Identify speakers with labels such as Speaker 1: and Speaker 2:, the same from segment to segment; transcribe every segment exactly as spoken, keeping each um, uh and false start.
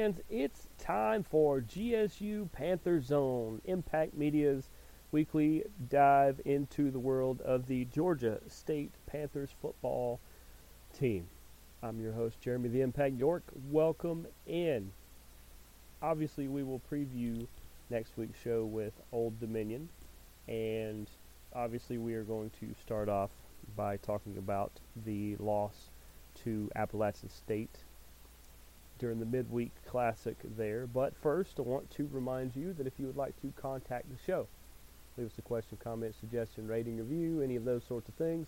Speaker 1: fans, it's time for G S U Panther Zone, Impact Media's weekly dive into the world of the Georgia State Panthers football team. I'm your host, Jeremy the Impact York. Welcome in. Obviously, we will preview next week's show with Old Dominion, and obviously we are going to start off by talking about the loss to Appalachian State during the midweek classic there. But first, I want to remind you that if you would like to contact the show, leave us a question, comment, suggestion, rating, review, any of those sorts of things,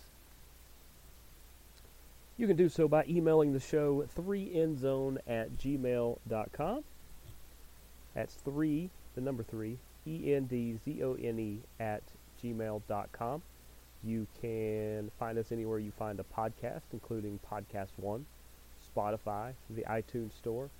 Speaker 1: you can do so by emailing the show three endzone at gmail dot com. That's three, the number three, E N D Z O N E at gmail dot com. You can find us anywhere you find a podcast, including Podcast One, Spotify, the iTunes Store.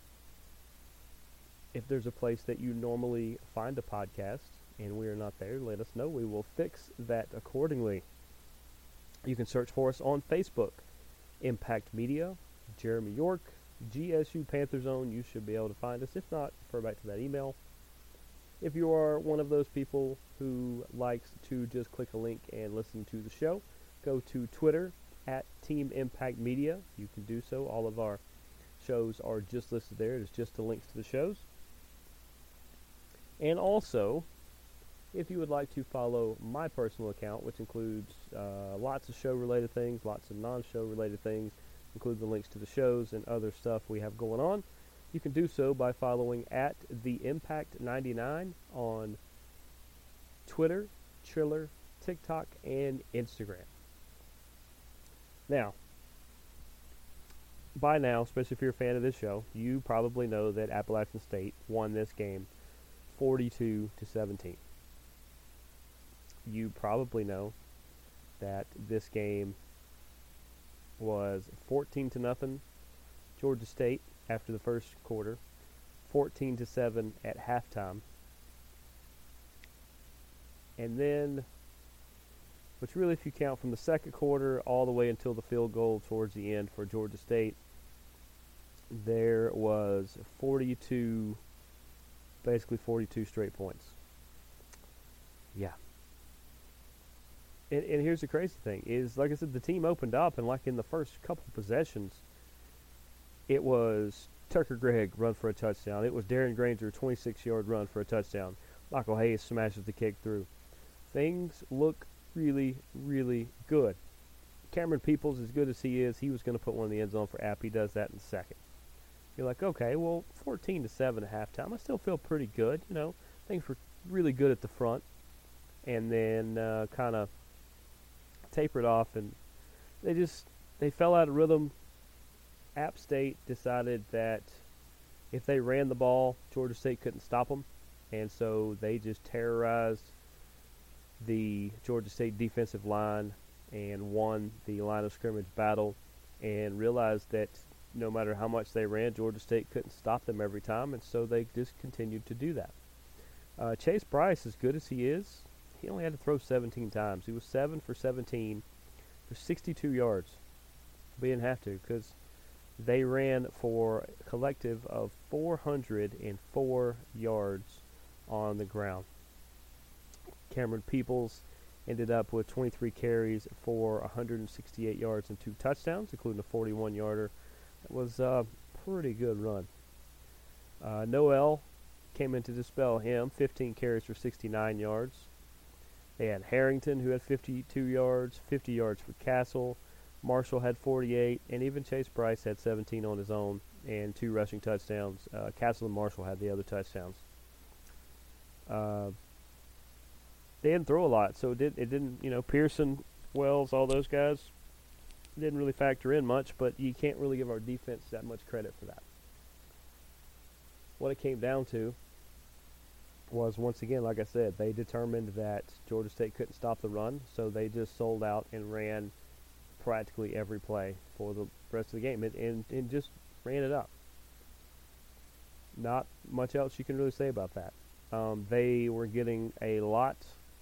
Speaker 1: If there's a place that you normally find a podcast and we are not there, let us know. We will fix that accordingly. You can search for us on Facebook, Impact Media, Jeremy York, G S U Panther Zone. You should be able to find us. If not, refer back to that email. If you are one of those people who likes to just click a link and listen to the show, go to Twitter at Team Impact Media. You can do so. All of our shows are just listed there. It's just the links to the shows. And also, if you would like to follow my personal account, which includes uh, lots of show-related things, lots of non-show related things, include the links to the shows and other stuff we have going on, you can do so by following at the Impact ninety-nine on Twitter, Triller, TikTok, and Instagram. Now, by now, especially if you're a fan of this show, you probably know that Appalachian State won this game forty-two to seventeen. You probably know that this game was fourteen to nothing Georgia State after the first quarter, fourteen to seven at halftime. And then, which really, if you count from the second quarter all the way until the field goal towards the end for Georgia State, there was forty-two, basically forty-two straight points. Yeah. And, and here's the crazy thing, is, like I said, the team opened up, and like in the first couple possessions, it was Tucker Gregg run for a touchdown. It was Darren Granger, twenty-six-yard run for a touchdown. Michael Hayes smashes the kick through. Things look really, really good. Cameron Peoples, as good as he is, he was going to put one in the end zone for App. He does that in the second. You're like, okay, well, fourteen to seven at halftime. I still feel pretty good. You know, things were really good at the front, and then uh, kind of tapered off, and they just they fell out of rhythm. App State decided that if they ran the ball, Georgia State couldn't stop them, and so they just terrorized the Georgia State defensive line and won the line of scrimmage battle, and realized that no matter how much they ran, Georgia State couldn't stop them every time, and so they just continued to do that. Uh, Chase Brice, as good as he is, he only had to throw seventeen times. He was seven for seventeen for sixty-two yards. But he didn't have to, because they ran for a collective of four hundred four yards on the ground. Cameron Peoples ended up with twenty-three carries for one hundred sixty-eight yards and two touchdowns, including a forty-one-yarder. It was a pretty good run. Uh, Noel came in to dispel him, fifteen carries for sixty-nine yards. They had Harrington, who had fifty-two yards, fifty yards for Castle. Marshall had forty-eight, and even Chase Brice had seventeen on his own and two rushing touchdowns. Uh, Castle and Marshall had the other touchdowns. Uh, they didn't throw a lot, so it, did, it didn't, you know, Pearson, Wells, all those guys didn't really factor in much, but you can't really give our defense that much credit for that. What it came down to was, once again, like I said, they determined that Georgia State couldn't stop the run, so they just sold out and ran practically every play for the rest of the game, and, and, and just ran it up. Not much else you can really say about that. Um, they were getting a lot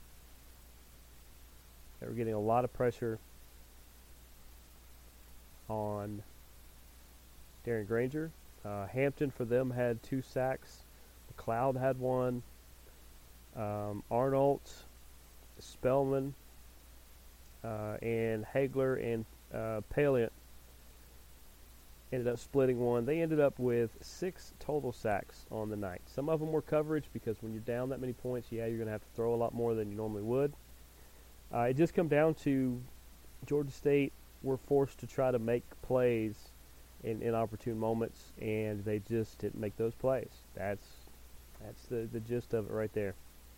Speaker 1: they were getting a lot of pressure on Darren Granger. Uh, Hampton for them had two sacks. McLeod had one. Um, Arnold, Spellman, uh, and Hagler and uh, Palient ended up splitting one. They ended up with six total sacks on the night. Some of them were coverage because when you're down that many points, yeah, you're going to have to throw a lot more than you normally would. Uh, it just come down to Georgia State were forced to try to make plays in inopportune moments, and they just didn't make those plays. That's that's the, the gist of it right there.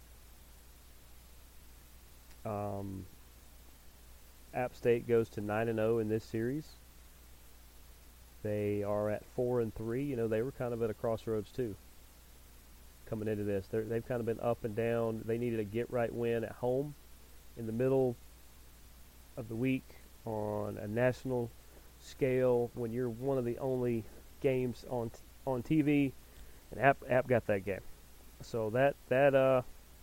Speaker 1: Um, App State goes to nine and zero in this series. They are at four and three. You know, they were kind of at a crossroads too. Coming into this, They're, they've kind of been up and down. They needed a get-right win at home in the middle of the week on a national scale when you're one of the only games on t- on T V, and App App got that game. So that that uh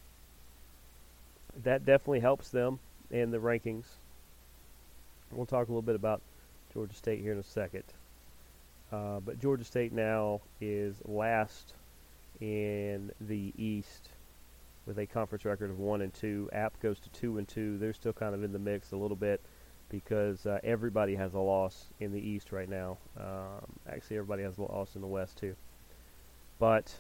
Speaker 1: that definitely helps them in the rankings. We'll talk a little bit about Georgia State here in a second. Uh, but Georgia State now is last in the East with a conference record of one and two. App goes to two and two. They're still kind of in the mix a little bit because uh, everybody has a loss in the East right now. Um, actually, everybody has a loss in the West too. But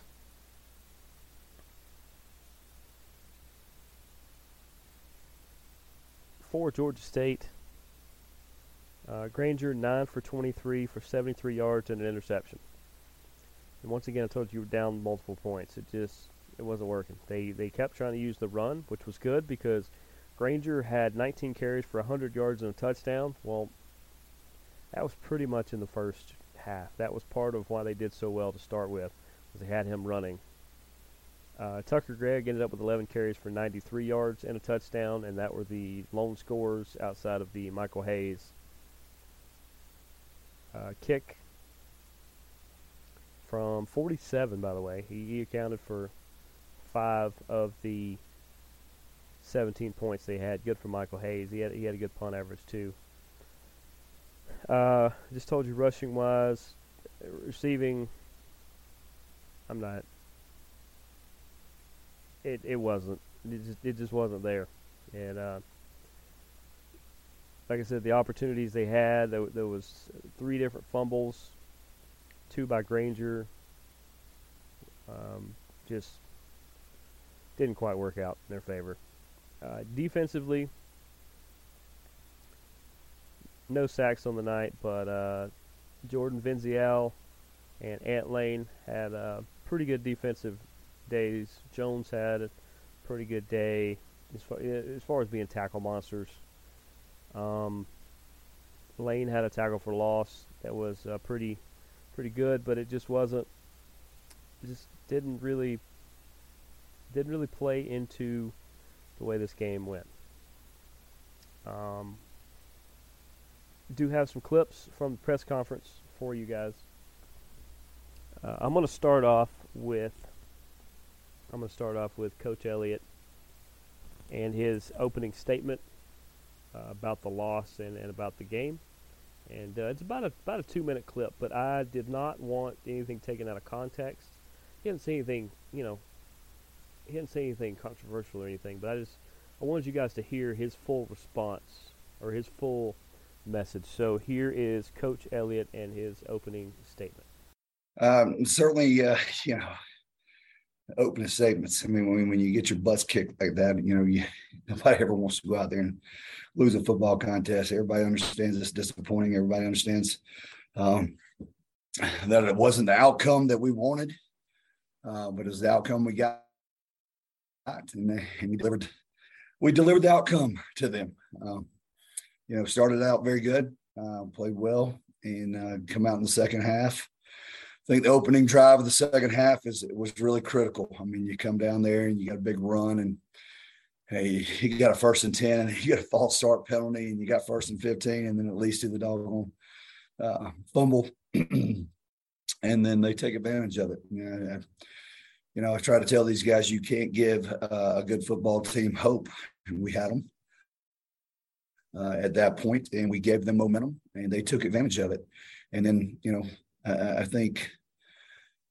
Speaker 1: for Georgia State, uh, Granger nine for twenty-three for seventy-three yards and an interception. And once again, I told you you were down multiple points. It just it wasn't working. They they kept trying to use the run, which was good because Granger had nineteen carries for one hundred yards and a touchdown. Well, that was pretty much in the first half. That was part of why they did so well to start with, was they had him running. Uh, Tucker Gregg ended up with eleven carries for ninety-three yards and a touchdown, and that were the lone scorers outside of the Michael Hayes uh, kick from forty-seven, by the way. He, he accounted for five of the seventeen points they had. Good for Michael Hayes. He had he had a good punt average too. Uh, just told you rushing wise, receiving. I'm not. It it wasn't. It just it just wasn't there, and uh, like I said, the opportunities they had, there, there was three different fumbles, two by Granger. Um, just didn't quite work out in their favor. Uh, defensively, no sacks on the night, but uh, Jordan Venzial and Ant Lane had uh, pretty good defensive days. Jones had a pretty good day as far as, far as being tackle monsters. Um, Lane had a tackle for loss that was uh, pretty pretty good, but it just wasn't. It just didn't really didn't really play into the way this game went. Um, do have some clips from the press conference for you guys. Uh, I'm going to start off with I'm going to start off with Coach Elliott and his opening statement uh, about the loss and, and about the game. And uh, it's about a about a two minute clip, but I did not want anything taken out of context. He didn't say anything, you know. He didn't say anything controversial or anything, but I just I wanted you guys to hear his full response or his full message. So here is Coach Elliott and his opening statement.
Speaker 2: Um, certainly, uh, you know, opening statements. I mean, when, when you get your butts kicked like that, you know, you, nobody ever wants to go out there and lose a football contest. Everybody understands it's disappointing. Everybody understands um, that it wasn't the outcome that we wanted, uh, but it was the outcome we got. And, they, and we delivered. We delivered the outcome to them. Um, you know, started out very good, uh, played well, and uh, come out in the second half. I think the opening drive of the second half is was really critical. I mean, you come down there and you got a big run, and hey, you got a first and ten, and you got a false start penalty, and you got first and fifteen, and then at least do the doggone uh, fumble, and then they take advantage of it. You know, I, you know, I try to tell these guys you can't give uh, a good football team hope, and we had them uh, at that point, and we gave them momentum, and they took advantage of it. And then, you know, I, I think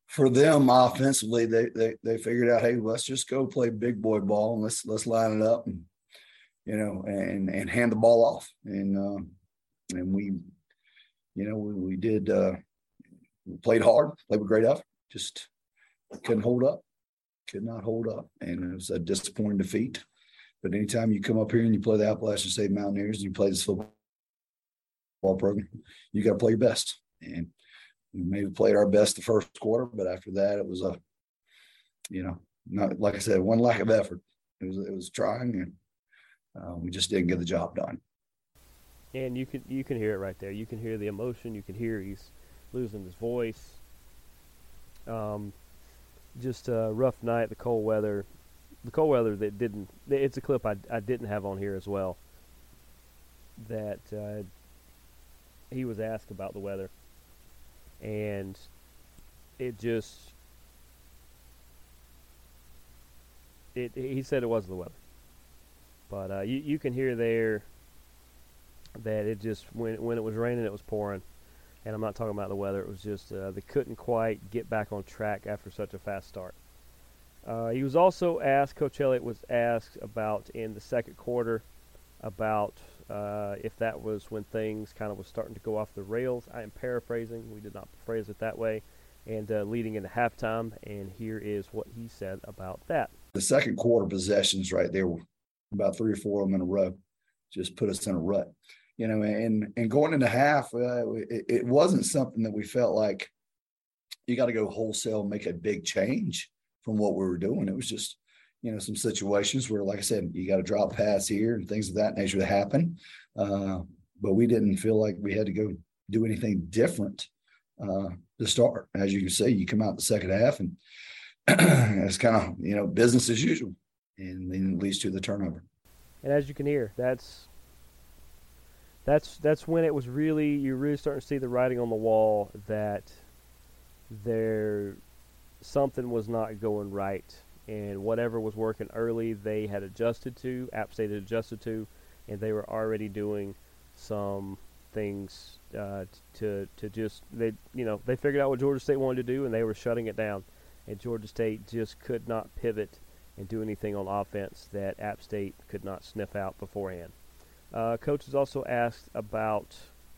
Speaker 2: for them offensively, they they they figured out, hey, let's just go play big boy ball and let's let's line it up and you know and and hand the ball off and uh, and we you know we, we did uh, we played hard, played with great effort, just couldn't hold up, could not hold up, and it was a disappointing defeat. But anytime you come up here and you play the Appalachian State Mountaineers and you play this football program, you got to play your best. And we maybe played our best the first quarter, but after that, it was a, you know, not like I said, one lack of effort. It was it was trying, and uh, we just didn't get the job done.
Speaker 1: And you can you can hear it right there. You can hear the emotion. You can hear he's losing his voice. Um, just a rough night. The cold weather, the cold weather that didn't. It's a clip I I didn't have on here as well. That uh, he was asked about the weather. And it just, it he said it wasn't the weather. But uh, you, you can hear there that it just, when, when it was raining, it was pouring. And I'm not talking about the weather. It was just, uh, they couldn't quite get back on track after such a fast start. Uh, he was also asked, Coach Elliott was asked about in the second quarter about Uh, if that was when things kind of was starting to go off the rails. I am paraphrasing. We did not phrase it that way. And uh, leading into halftime, and here is what he said about that.
Speaker 2: The second quarter possessions right there, about three or four of them in a row, just put us in a rut. You know, and and going into half, uh, it, it wasn't something that we felt like you got to go wholesale and make a big change from what we were doing. It was just, you know, some situations where, like I said, you got to drop pass here and things of that nature that happen. Uh, but we didn't feel like we had to go do anything different uh, to start. As you can see, you come out the second half and it's kind of, you know, business as usual, and then it leads to the turnover.
Speaker 1: And as you can hear, that's that's that's when it was really, you're really starting to see the writing on the wall that there something was not going right. And whatever was working early, they had adjusted to, App State had adjusted to, and they were already doing some things uh, to to just, they you know, they figured out what Georgia State wanted to do, and they were shutting it down. And Georgia State just could not pivot and do anything on offense that App State could not sniff out beforehand. Uh, Coach was also asked about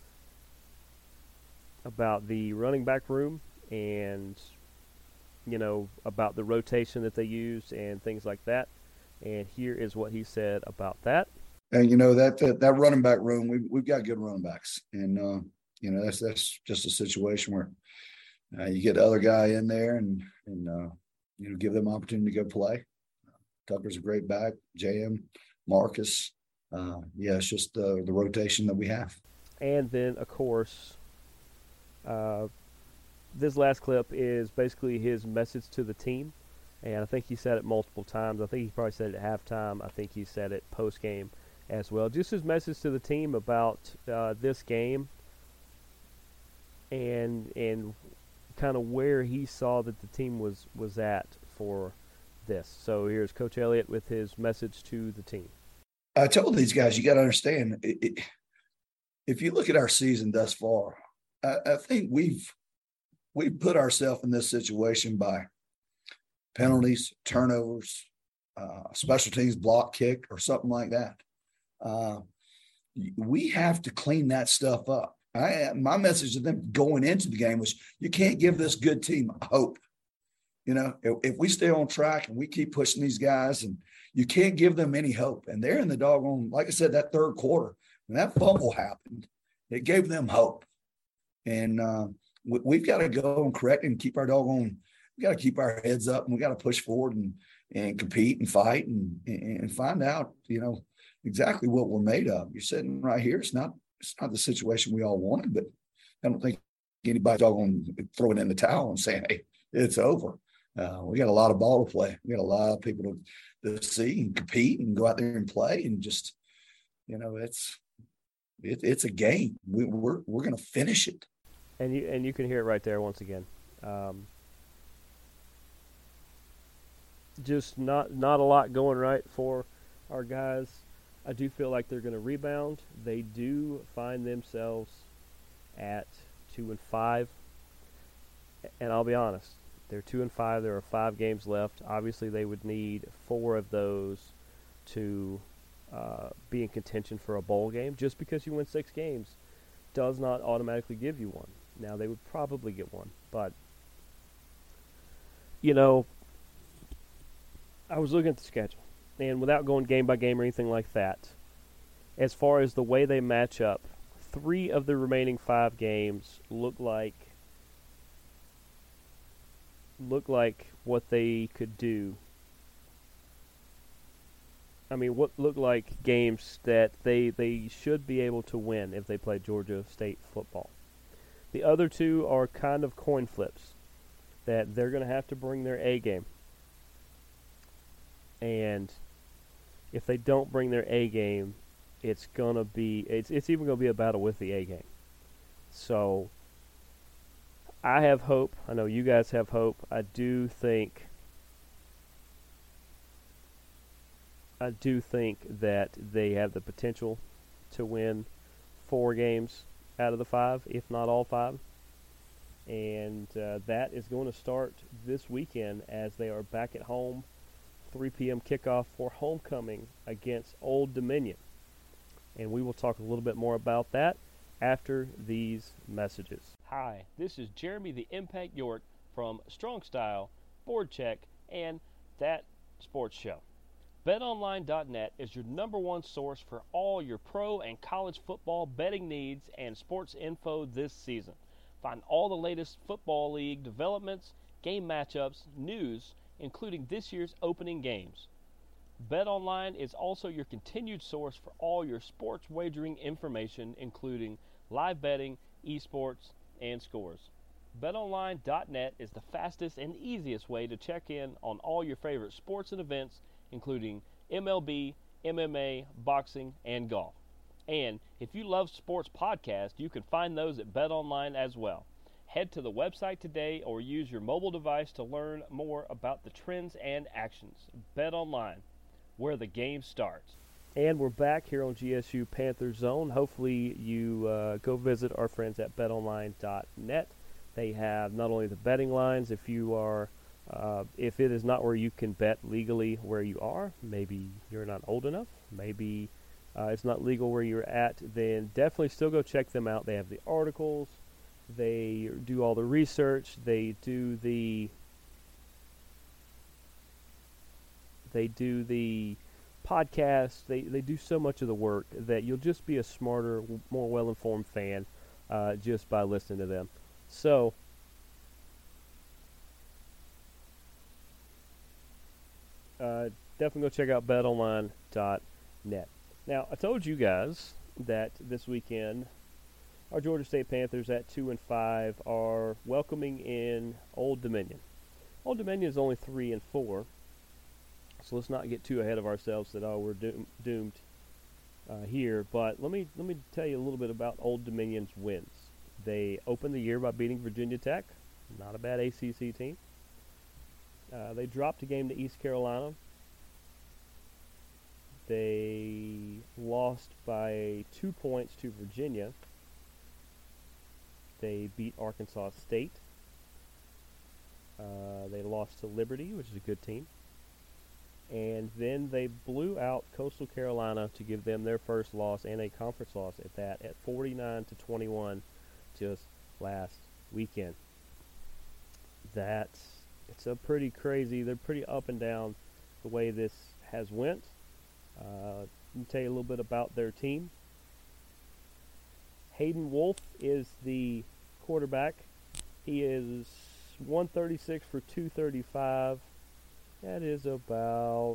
Speaker 1: about the running back room and, you know, about the rotation that they use and things like that. And here is what he said about that.
Speaker 2: And, you know, that that, that running back room, we've, we've got good running backs. And, uh, you know, that's that's just a situation where uh, you get the other guy in there and, and uh, you know, give them opportunity to go play. Tucker's a great back. J M, Marcus. Uh, yeah, it's just uh, the rotation that we have.
Speaker 1: And then, of course, uh, this last clip is basically his message to the team, and I think he said it multiple times. I think he probably said it at halftime. I think he said it post-game as well. Just his message to the team about uh, this game and and kind of where he saw that the team was, was at for this. So here's Coach Elliott with his message to the team.
Speaker 2: I told these guys, you got to understand, it, it, if you look at our season thus far, I, I think we've we put ourselves in this situation by penalties, turnovers, uh, special teams, block kick, or something like that. Uh, we have to clean that stuff up. I, my message to them going into the game was, you can't give this good team hope. You know, if, if we stay on track and we keep pushing these guys, and you can't give them any hope. And they're in the doggone, like I said, that third quarter, when that fumble happened, it gave them hope. And, uh, we've got to go and correct and keep our doggone, we got to keep our heads up, and we got to push forward and, and compete and fight and, and find out, you know, exactly what we're made of. You're sitting right here. It's not, it's not the situation we all wanted, but I don't think anybody's doggone throwing in the towel and saying, hey, it's over. Uh, we got a lot of ball to play. We got a lot of people to, to see and compete and go out there and play, and just, you know, it's, it, it's a game. We, we're, we're going to finish it.
Speaker 1: And you and you can hear it right there once again. Um, just not not a lot going right for our guys. I do feel like they're going to rebound. They do find themselves at two and five, and I'll be honest, They're two and five. There are five games left. Obviously, they would need four of those to uh, be in contention for a bowl game. Just because you win six games does not automatically give you one. Now, they would probably get one, but, you know, I was looking at the schedule, and without going game by game or anything like that, as far as the way they match up, three of the remaining five games look like look like what they could do. I mean, what look like games that they they should be able to win if they play Georgia State football. The other two are kind of coin flips that they're going to have to bring their A game. And if they don't bring their A game, it's going to be it's it's even going to be a battle with the A game. So I have hope. I know you guys have hope. I do think I do think that they have the potential to win four games out of the five, if not all five. And uh, that is going to start this weekend as they are back at home. three p.m. kickoff for homecoming against Old Dominion. And we will talk a little bit more about that after these messages. Hi, this is Jeremy the Impact York from Strong Style, Board Check, and That Sports Show. Bet Online dot net is your number one source for all your pro and college football betting needs and sports info this season. Find all the latest football league developments, game matchups, news, including this year's opening games. BetOnline is also your continued source for all your sports wagering information, including live betting, esports, and scores. Bet Online dot net is the fastest and easiest way to check in on all your favorite sports and events, including M L B, M M A, boxing, and golf. And if you love sports podcasts, you can find those at BetOnline as well. Head to the website today or use your mobile device to learn more about the trends and actions. BetOnline, where the game starts. And we're back here on G S U Panther Zone. Hopefully you uh, go visit our friends at Bet Online dot net. They have not only the betting lines, if you are, uh, if it is not where you can bet legally where you are, maybe you're not old enough, maybe uh, it's not legal where you're at, then definitely still go check them out. They have the articles, they do all the research, they do the They do the podcast. They they do so much of the work that you'll just be a smarter, more well-informed fan uh, just by listening to them. So, uh, definitely go check out Bet Online dot net. Now, I told you guys that this weekend our Georgia State Panthers at two and five are welcoming in Old Dominion. Old Dominion is only three and four. So let's not get too ahead of ourselves that, oh, we're doom, doomed uh, here. But let me let me tell you a little bit about Old Dominion's wins. They opened the year by beating Virginia Tech, not a bad A C C team. Uh, they dropped a game to East Carolina. They lost by two points to Virginia. They beat Arkansas State. Uh, they lost to Liberty, which is a good team. And then they blew out Coastal Carolina to give them their first loss and a conference loss at that at forty-nine to twenty-one just last weekend. That's it's a pretty crazy. They're pretty up and down the way this has went. Uh, let me tell you a little bit about their team. Hayden Wolf is the quarterback. He is one thirty-six for two thirty-five. That is about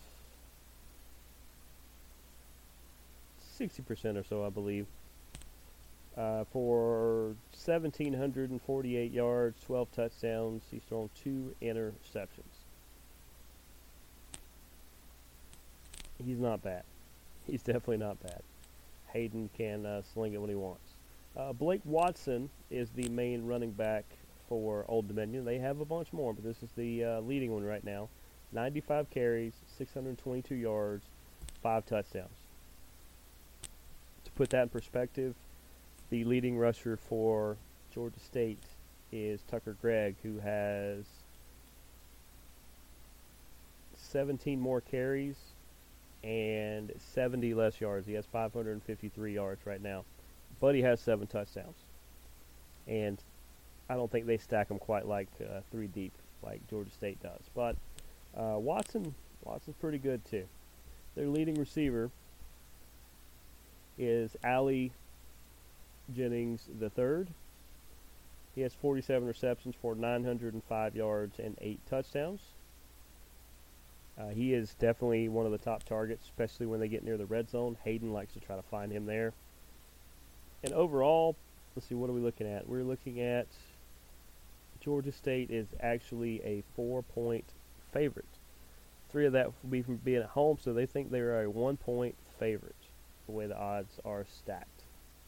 Speaker 1: sixty percent or so, I believe. Uh, for one thousand seven hundred forty-eight yards, twelve touchdowns. He's thrown two interceptions. He's not bad. He's definitely not bad. Hayden can uh, sling it when he wants. Uh, Blake Watson is the main running back for Old Dominion. They have a bunch more, but this is the uh, leading one right now. ninety-five carries, six hundred twenty-two yards, five touchdowns. To put that in perspective, the leading rusher for Georgia State is Tucker Gregg, who has seventeen more carries and seventy less yards. He has five hundred fifty-three yards right now, but he has seven touchdowns. And I don't think they stack them quite like uh, three deep like Georgia State does. But uh, Watson, Watson's pretty good too. Their leading receiver is Allie Jennings the third. He has forty-seven receptions for nine hundred five yards and eight touchdowns. Uh, he is definitely one of the top targets, especially when they get near the red zone. Hayden likes to try to find him there. And overall, let's see, what are we looking at? We're looking at Georgia State is actually a four-point favorite. Three of that will be from being at home, so they think they're a one-point favorite, the way the odds are stacked.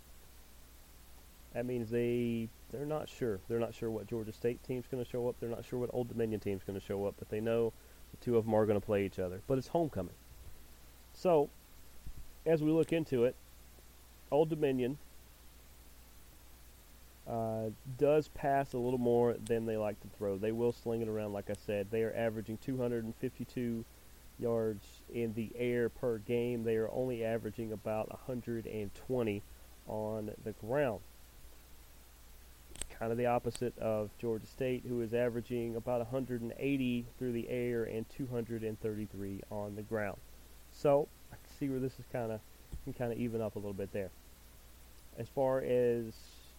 Speaker 1: That means they, they're not sure. They're not sure what Georgia State team's going to show up. They're not sure what Old Dominion team's going to show up, but they know the two of them are going to play each other. But it's homecoming. So, as we look into it, Old Dominion uh, does pass a little more than they like to throw. They will sling it around, like I said. They are averaging two hundred fifty-two yards in the air per game. They are only averaging about one hundred twenty on the ground. Kind of the opposite of Georgia State, who is averaging about one hundred eighty through the air and two hundred thirty-three on the ground. So I can see where this is kind of can kind of even up a little bit there. As far as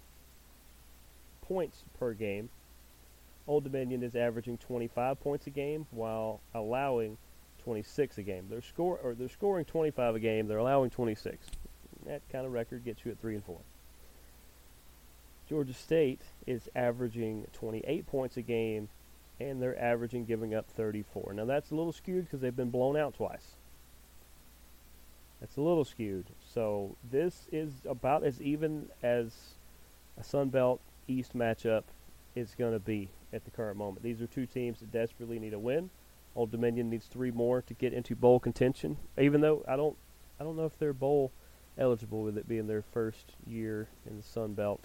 Speaker 1: points per game, Old Dominion is averaging twenty-five points a game while allowing twenty-six a game. They're score or they're scoring twenty-five a game. They're allowing twenty-six. That kind of record gets you at three and four. Georgia State is averaging twenty-eight points a game, and they're averaging giving up thirty-four. Now that's a little skewed because they've been blown out twice. That's a little skewed. So this is about as even as a Sun Belt East matchup is going to be at the current moment. These are two teams that desperately need a win. Old Dominion needs three more to get into bowl contention. Even though I don't, I don't know if they're bowl eligible with it being their first year in the Sun Belt.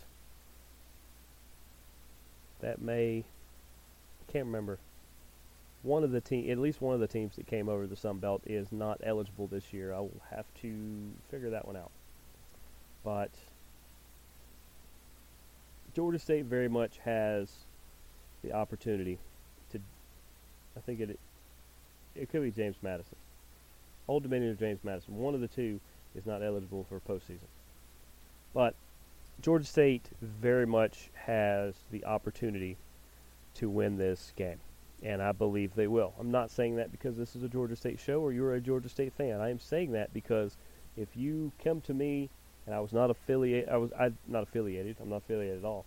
Speaker 1: That may, I can't remember. One of the team, at least one of the teams that came over the Sun Belt is not eligible this year. I will have to figure that one out. But Georgia State very much has the opportunity to, I think it, it could be James Madison. Old Dominion or James Madison. One of the two is not eligible for postseason. But Georgia State very much has the opportunity to win this game, and I believe they will. I'm not saying that because this is a Georgia State show or you're a Georgia State fan. I am saying that because if you come to me and I was not affiliated, I was I not affiliated. I'm not affiliated at all.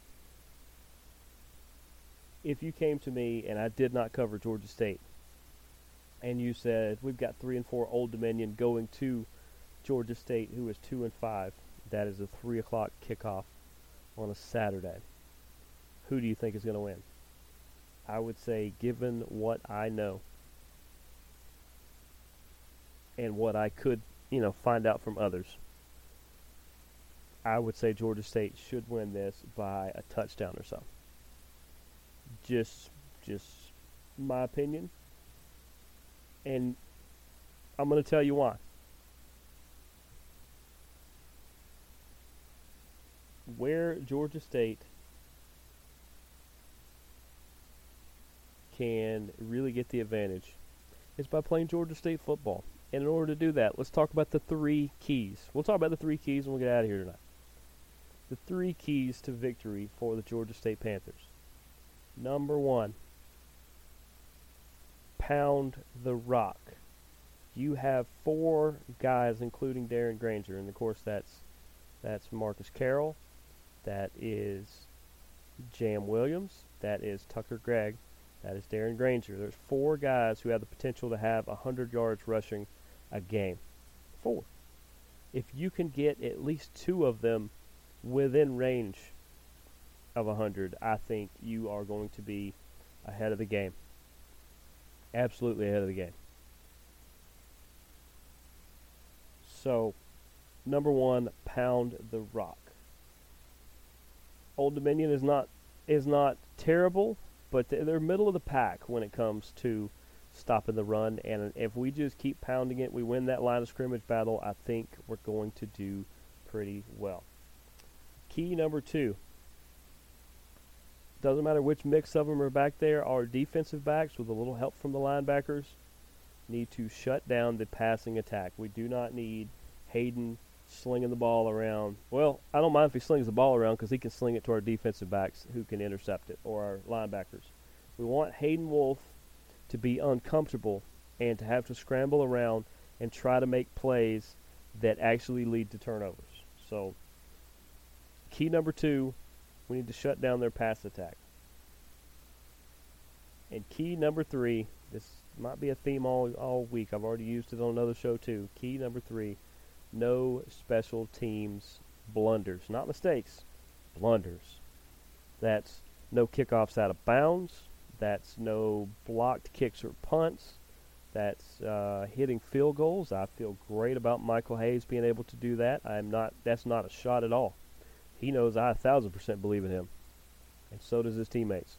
Speaker 1: If you came to me and I did not cover Georgia State, and you said we've got three and four Old Dominion going to Georgia State, who is two and five. That is a three o'clock kickoff on a Saturday. Who do you think is going to win? I would say, given what I know and what I could, you know, find out from others, I would say Georgia State should win this by a touchdown or so. Just, just my opinion, and I'm going to tell you why. Where Georgia State can really get the advantage is by playing Georgia State football. And in order to do that, let's talk about the three keys. We'll talk about the three keys and we'll get out of here tonight. The three keys to victory for the Georgia State Panthers. Number one, pound the rock. You have four guys, including Darren Granger, and of course that's that's Marcus Carroll. That is Jam Williams. That is Tucker Gregg. That is Darren Granger. There's four guys who have the potential to have one hundred yards rushing a game. Four. If you can get at least two of them within range of one hundred, I think you are going to be ahead of the game. Absolutely ahead of the game. So, number one, pound the rock. Old Dominion is not is not terrible, but they're middle of the pack when it comes to stopping the run. And if we just keep pounding it, we win that line of scrimmage battle, I think we're going to do pretty well. Key number two. Doesn't matter which mix of them are back there. Our defensive backs, with a little help from the linebackers, need to shut down the passing attack. We do not need Hayden slinging the ball around. Well, I don't mind if he slings the ball around because he can sling it to our defensive backs who can intercept it, or our linebackers. We want Hayden Wolf to be uncomfortable and to have to scramble around and try to make plays that actually lead to turnovers. So, key number two, we need to shut down their pass attack. And key number three, this might be a theme all, all week. I've already used it on another show too. Key number three, no special teams blunders. Not mistakes, blunders. That's no kickoffs out of bounds. That's no blocked kicks or punts. That's uh, hitting field goals. I feel great about Michael Hayes being able to do that. I'm not. That's not a shot at all. He knows I a thousand percent believe in him, and so does his teammates.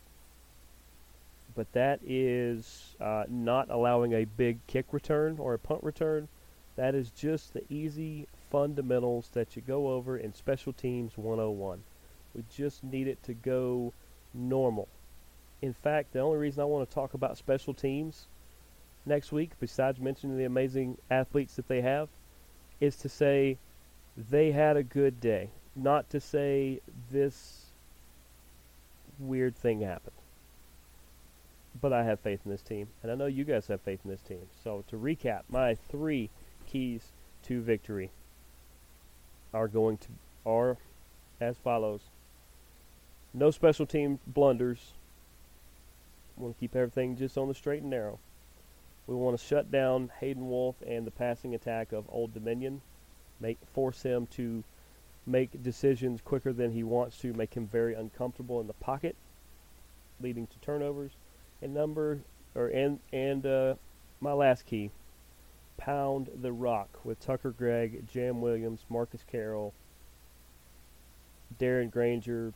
Speaker 1: But that is uh, not allowing a big kick return or a punt return. That is just the easy fundamentals that you go over in Special Teams one oh one. We just need it to go normal. In fact, the only reason I want to talk about special teams next week, besides mentioning the amazing athletes that they have, is to say they had a good day. Not to say this weird thing happened. But I have faith in this team, and I know you guys have faith in this team. So to recap, my three keys to victory are going to are as follows. No special team blunders. We want to keep everything just on the straight and narrow. We want to shut down Hayden Wolf and the passing attack of Old Dominion. Make force him to make decisions quicker than he wants to, make him very uncomfortable in the pocket, leading to turnovers. And number or and and uh, my last key, pound the rock with Tucker Gregg, Jam Williams, Marcus Carroll, Darren Granger.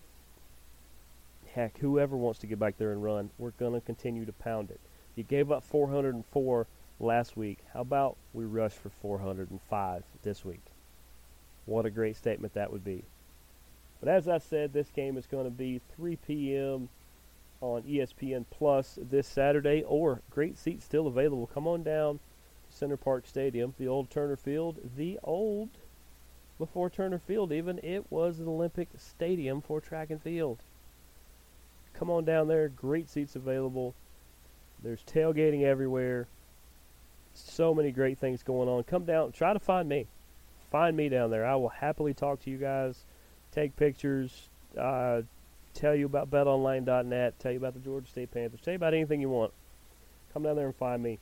Speaker 1: Heck, whoever wants to get back there and run, we're going to continue to pound it. You gave up four hundred four last week. How about we rush for four hundred five this week? What a great statement that would be. But as I said, this game is going to be three p.m. on E S P N Plus this Saturday, or great seats still available. Come on down to Center Parc Stadium, the old Turner Field, the old, before Turner Field even, it was an Olympic Stadium for track and field. Come on down there, great seats available. There's tailgating everywhere. So many great things going on. Come down, try to find me. Find me down there. I will happily talk to you guys, take pictures, uh, tell you about bet online dot net, tell you about the Georgia State Panthers, tell you about anything you want. Come down there and find me.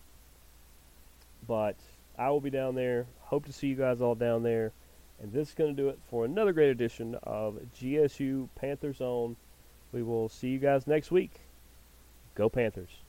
Speaker 1: But I will be down there. Hope to see you guys all down there. And this is going to do it for another great edition of G S U Panther Zone. We will see you guys next week. Go Panthers.